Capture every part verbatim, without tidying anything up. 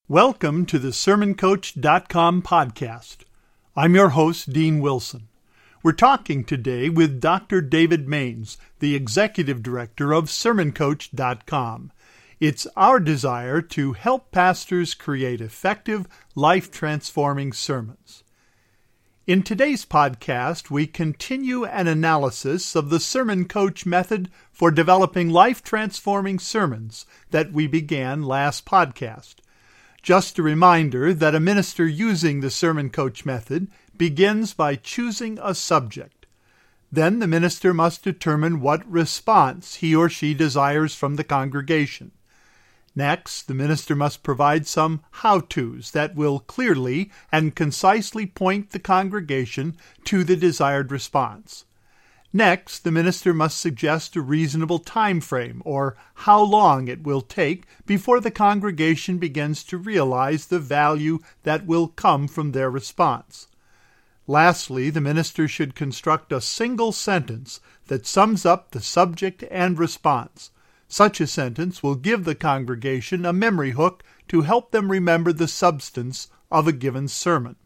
Welcome to the sermon coach dot com podcast. I'm your host, Dean Wilson. We're talking today with Doctor David Maines, the Executive Director of sermon coach dot com. It's our desire to help pastors create effective, life-transforming sermons. In today's podcast, we continue an analysis of the Sermon Coach method for developing life-transforming sermons that we began last podcast. Just a reminder that a minister using the Sermon Coach method begins by choosing a subject. Then the minister must determine what response he or she desires from the congregation. Next, the minister must provide some how-tos that will clearly and concisely point the congregation to the desired response. Next, the minister must suggest a reasonable time frame, or how long it will take before the congregation begins to realize the value that will come from their response. Lastly, the minister should construct a single sentence that sums up the subject and response. Such a sentence will give the congregation a memory hook to help them remember the substance of a given sermon.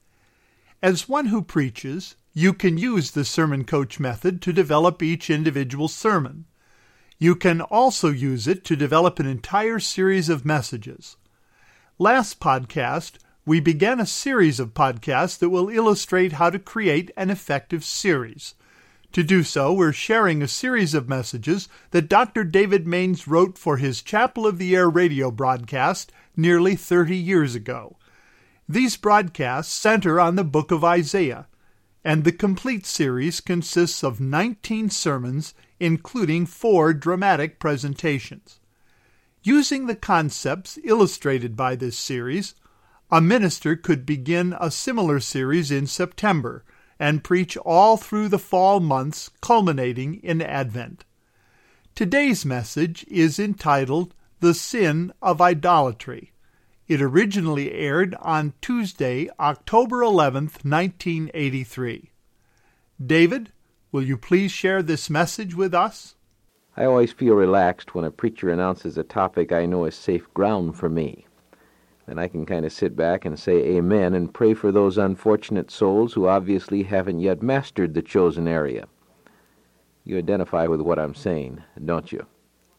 As one who preaches, you can use the Sermon Coach method to develop each individual sermon. You can also use it to develop an entire series of messages. Last podcast, we began a series of podcasts that will illustrate how to create an effective series. To do so, we're sharing a series of messages that Doctor David Maines wrote for his Chapel of the Air radio broadcast nearly thirty years ago. These broadcasts center on the book of Isaiah, and the complete series consists of nineteen sermons, including four dramatic presentations. Using the concepts illustrated by this series, a minister could begin a similar series in September and preach all through the fall months, culminating in Advent. Today's message is entitled The Sin of Idolatry. It originally aired on Tuesday, October eleventh, nineteen eighty-three. David, will you please share this message with us? I always feel relaxed when a preacher announces a topic I know is safe ground for me. Then I can kind of sit back and say amen and pray for those unfortunate souls who obviously haven't yet mastered the chosen area. You identify with what I'm saying, don't you?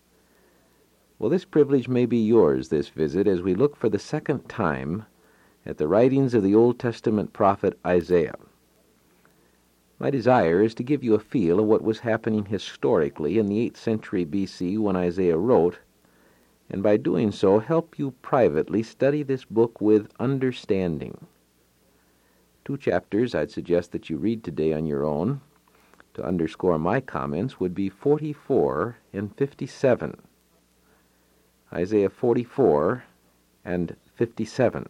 Well, this privilege may be yours this visit as we look for the second time at the writings of the Old Testament prophet Isaiah. My desire is to give you a feel of what was happening historically in the eighth century B C when Isaiah wrote, and by doing so help you privately study this book with understanding. Two chapters I'd suggest that you read today on your own, to underscore my comments, would be forty-four and fifty-seven. Isaiah forty-four and fifty-seven.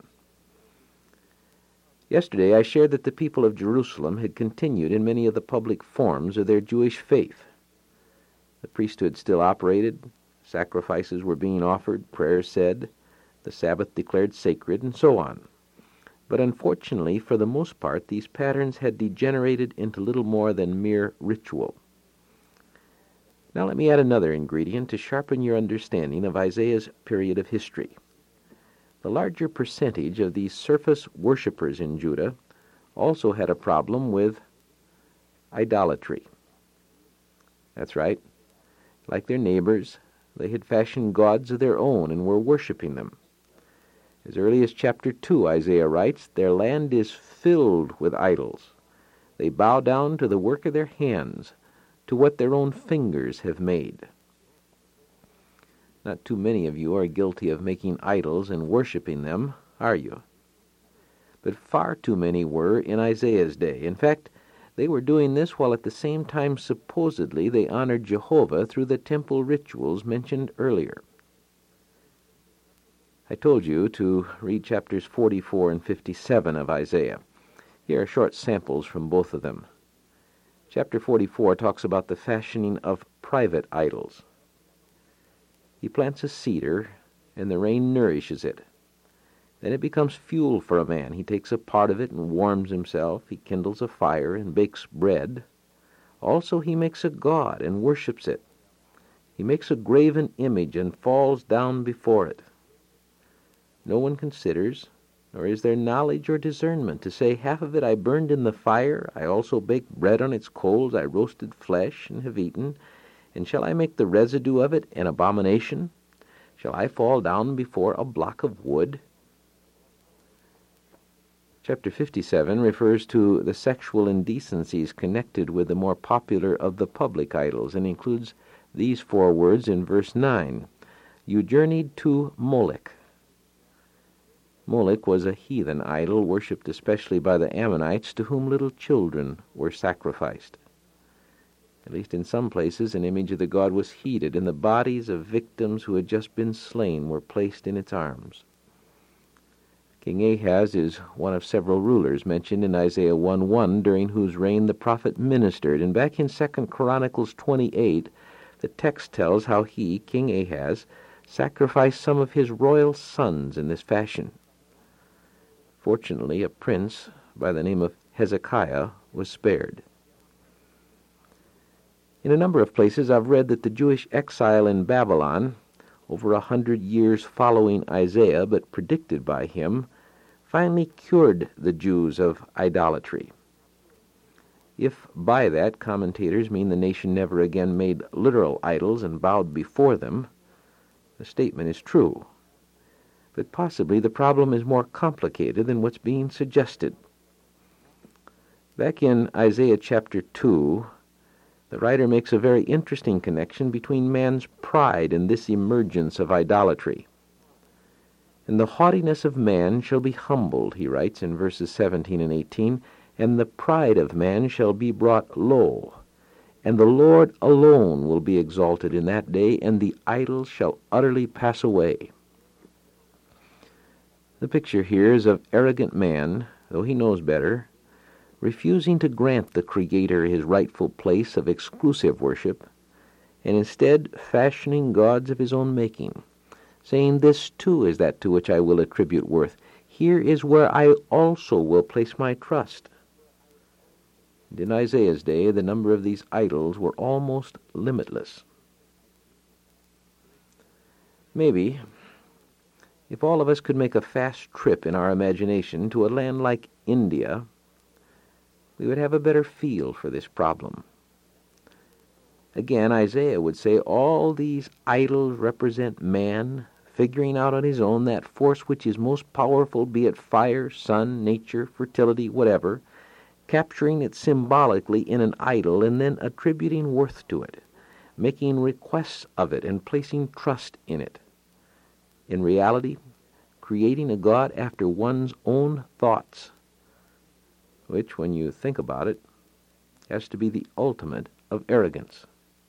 Yesterday I shared that the people of Jerusalem had continued in many of the public forms of their Jewish faith. The priesthood still operated, sacrifices were being offered, prayers said, the Sabbath declared sacred, and so on. But unfortunately, for the most part, these patterns had degenerated into little more than mere ritual. Now let me add another ingredient to sharpen your understanding of Isaiah's period of history. The larger percentage of these surface worshippers in Judah also had a problem with idolatry. That's right. Like their neighbors, they had fashioned gods of their own and were worshiping them. As early as chapter two, Isaiah writes, "Their land is filled with idols. They bow down to the work of their hands, to what their own fingers have made." Not too many of you are guilty of making idols and worshiping them, are you? But far too many were in Isaiah's day. In fact, they were doing this while at the same time supposedly they honored Jehovah through the temple rituals mentioned earlier. I told you to read chapters forty-four and fifty-seven of Isaiah. Here are short samples from both of them. Chapter forty-four talks about the fashioning of private idols. He plants a cedar, and the rain nourishes it. Then it becomes fuel for a man. He takes a part of it and warms himself. He kindles a fire and bakes bread. Also he makes a god and worships it. He makes a graven image and falls down before it. No one considers, nor is there knowledge or discernment, to say, half of it I burned in the fire, I also baked bread on its coals, I roasted flesh, and have eaten, and shall I make the residue of it an abomination? Shall I fall down before a block of wood? Chapter fifty-seven refers to the sexual indecencies connected with the more popular of the public idols, and includes these four words in verse nine. You journeyed to Molech. Molech was a heathen idol worshipped especially by the Ammonites, to whom little children were sacrificed. At least in some places, an image of the god was heated, and the bodies of victims who had just been slain were placed in its arms. King Ahaz is one of several rulers mentioned in Isaiah one one, during whose reign the prophet ministered. And back in Second Chronicles twenty-eight, the text tells how he, King Ahaz, sacrificed some of his royal sons in this fashion. Fortunately, a prince by the name of Hezekiah was spared. In a number of places I've read that the Jewish exile in Babylon, over a hundred years following Isaiah, but predicted by him, finally cured the Jews of idolatry. If by that commentators mean the nation never again made literal idols and bowed before them, the statement is true. But possibly the problem is more complicated than what's being suggested. Back in Isaiah chapter two, the writer makes a very interesting connection between man's pride and this emergence of idolatry. And the haughtiness of man shall be humbled, he writes in verses seventeen and eighteen, and the pride of man shall be brought low, and the Lord alone will be exalted in that day, and the idols shall utterly pass away. The picture here is of arrogant man, though he knows better, refusing to grant the Creator his rightful place of exclusive worship, and instead fashioning gods of his own making, saying, this too is that to which I will attribute worth. Here is where I also will place my trust. And in Isaiah's day, the number of these idols were almost limitless. Maybe, if all of us could make a fast trip in our imagination to a land like India, we would have a better feel for this problem. Again, Isaiah would say all these idols represent man figuring out on his own that force which is most powerful, be it fire, sun, nature, fertility, whatever, capturing it symbolically in an idol and then attributing worth to it, making requests of it and placing trust in it. In reality, creating a god after one's own thoughts, which, when you think about it, has to be the ultimate of arrogance.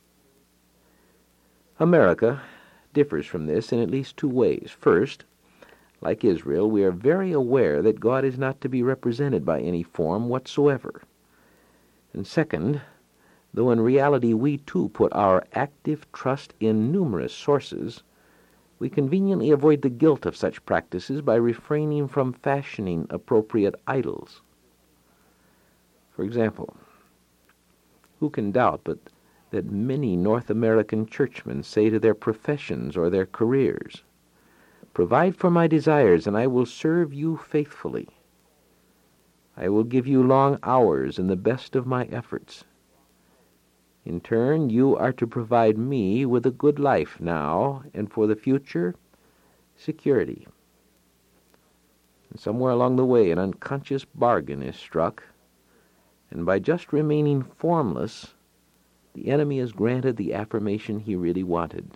America differs from this in at least two ways. First, like Israel, we are very aware that God is not to be represented by any form whatsoever. And second, though in reality we too put our active trust in numerous sources, we conveniently avoid the guilt of such practices by refraining from fashioning appropriate idols. For example, who can doubt but that many North American churchmen say to their professions or their careers, provide for my desires, and I will serve you faithfully. I will give you long hours and the best of my efforts. In turn, you are to provide me with a good life now, and for the future, security. And somewhere along the way, an unconscious bargain is struck, and by just remaining formless, the enemy is granted the affirmation he really wanted.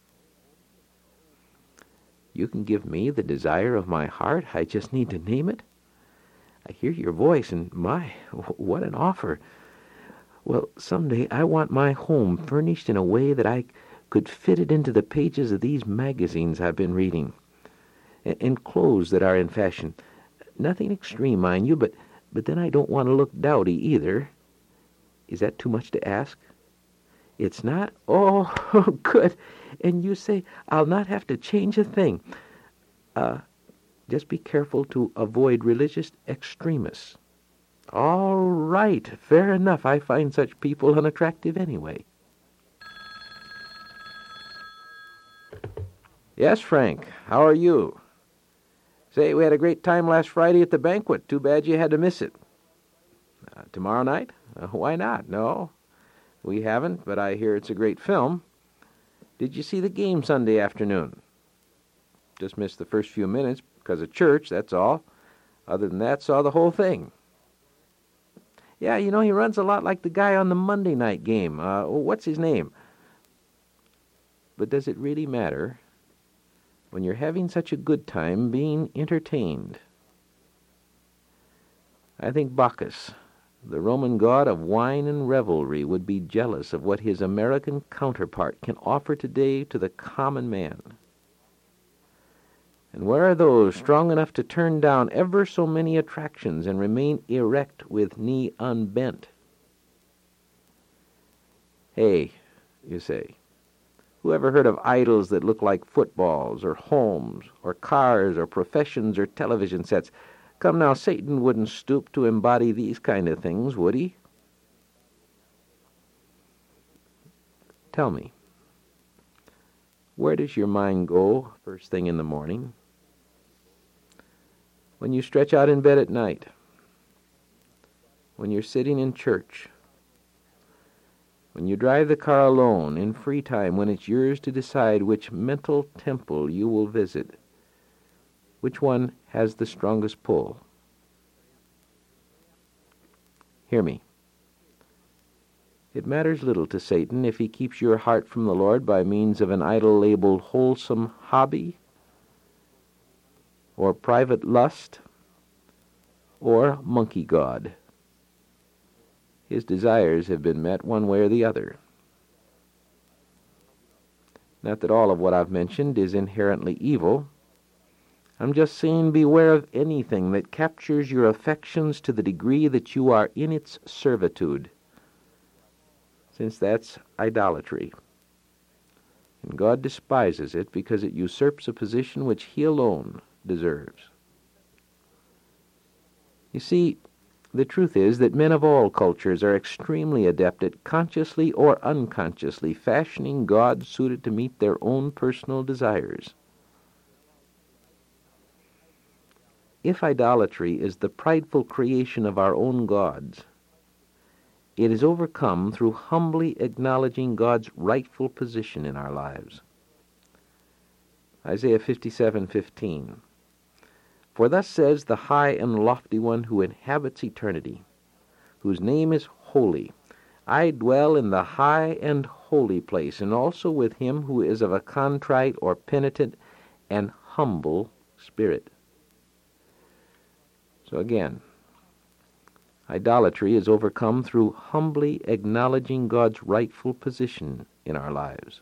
You can give me the desire of my heart. I just need to name it. I hear your voice, and my, what an offer. Well, someday I want my home furnished in a way that I could fit it into the pages of these magazines I've been reading, and, and clothes that are in fashion. Nothing extreme, mind you, but, but then I don't want to look dowdy either. Is that too much to ask? It's not? Oh, good. And you say, I'll not have to change a thing. Uh, just be careful to avoid religious extremists. All right, fair enough. I find such people unattractive anyway. Yes, Frank, how are you? Say, we had a great time last Friday at the banquet. Too bad you had to miss it. Uh, tomorrow night? Uh, why not? No, we haven't, but I hear it's a great film. Did you see the game Sunday afternoon? Just missed the first few minutes because of church, that's all. Other than that, saw the whole thing. Yeah, you know, he runs a lot like the guy on the Monday night game. Uh, what's his name? But does it really matter when you're having such a good time being entertained? I think Bacchus, the Roman god of wine and revelry, would be jealous of what his American counterpart can offer today to the common man. And where are those strong enough to turn down ever so many attractions and remain erect with knee unbent? Hey, you say, who ever heard of idols that look like footballs or homes or cars or professions or television sets? Come now, Satan wouldn't stoop to embody these kind of things, would he? Tell me, where does your mind go first thing in the morning? When you stretch out in bed at night? When you're sitting in church? When you drive the car alone in free time, when it's yours to decide which mental temple you will visit? Which one has the strongest pull? Hear me. It matters little to Satan if he keeps your heart from the Lord by means of an idol labeled wholesome hobby, or private lust, or monkey god. His desires have been met one way or the other. Not that all of what I've mentioned is inherently evil. I'm just saying beware of anything that captures your affections to the degree that you are in its servitude, since that's idolatry. And God despises it because it usurps a position which he alone deserves. You see, the truth is that men of all cultures are extremely adept at consciously or unconsciously fashioning gods suited to meet their own personal desires. If idolatry is the prideful creation of our own gods, it is overcome through humbly acknowledging God's rightful position in our lives. Isaiah fifty-seven fifteen. For thus says the high and lofty one who inhabits eternity, whose name is holy. I dwell in the high and holy place, and also with him who is of a contrite or penitent and humble spirit. So again, idolatry is overcome through humbly acknowledging God's rightful position in our lives.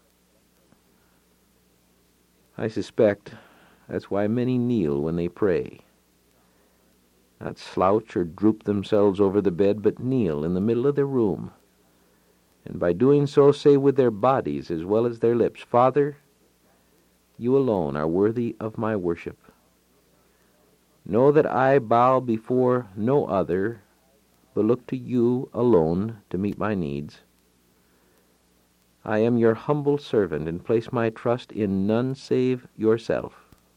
I suspect that's why many kneel when they pray. Not slouch or droop themselves over the bed, but kneel in the middle of their room, and by doing so say with their bodies as well as their lips, Father, you alone are worthy of my worship. Know that I bow before no other, but look to you alone to meet my needs. I am your humble servant, and place my trust in none save yourself.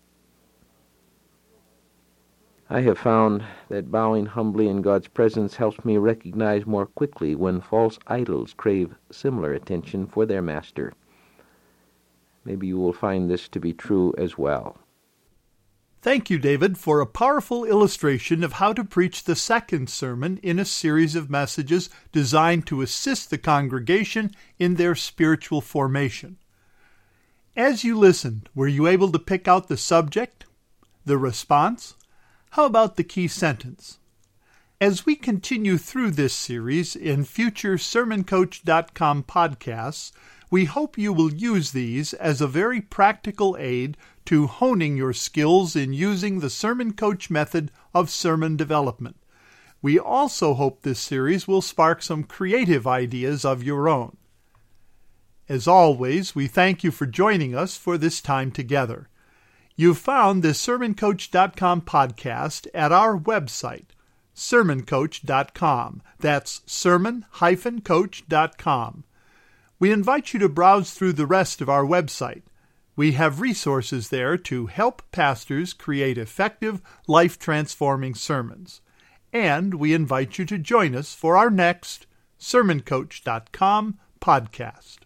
I have found that bowing humbly in God's presence helps me recognize more quickly when false idols crave similar attention for their master. Maybe you will find this to be true as well. Thank you, David, for a powerful illustration of how to preach the second sermon in a series of messages designed to assist the congregation in their spiritual formation. As you listened, were you able to pick out the subject, the response? How about the key sentence? As we continue through this series in future sermon coach dot com podcasts, we hope you will use these as a very practical aid to honing your skills in using the Sermon Coach method of sermon development. We also hope this series will spark some creative ideas of your own. As always, we thank you for joining us for this time together. You've found the sermon coach dot com podcast at our website, sermon coach dot com. That's sermon coach dot com. We invite you to browse through the rest of our website. We have resources there to help pastors create effective, life-transforming sermons. And we invite you to join us for our next Sermon Coach dot com podcast.